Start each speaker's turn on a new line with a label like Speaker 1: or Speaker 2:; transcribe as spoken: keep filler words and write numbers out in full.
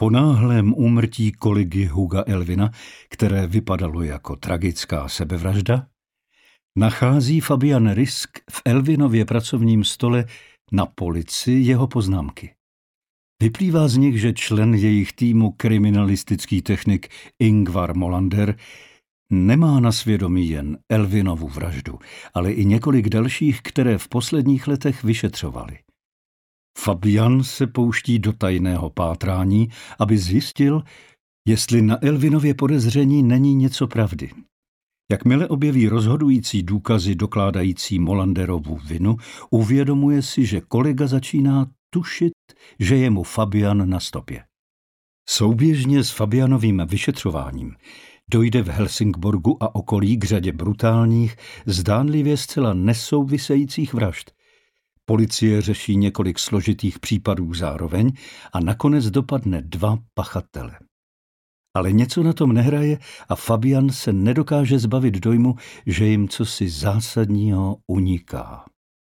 Speaker 1: Po náhlém úmrtí kolegy Huga Elvina, které vypadalo jako tragická sebevražda, nachází Fabian Risk v Elvinově pracovním stole na polici jeho poznámky. Vyplývá z nich, že člen jejich týmu, kriminalistický technik Ingvar Molander, nemá na svědomí jen Elvinovu vraždu, ale i několik dalších, které v posledních letech vyšetřovali. Fabian se pouští do tajného pátrání, aby zjistil, jestli na Elvinově podezření není něco pravdy. Jakmile objeví rozhodující důkazy dokládající Molanderovu vinu, uvědomuje si, že kolega začíná tušit, že je mu Fabian na stopě. Souběžně s Fabianovým vyšetřováním dojde v Helsingborgu a okolí k řadě brutálních, zdánlivě zcela nesouvisejících vražd. Policie řeší několik složitých případů zároveň a nakonec dopadne dva pachatele. Ale něco na tom nehraje a Fabian se nedokáže zbavit dojmu, že jim cosi zásadního uniká.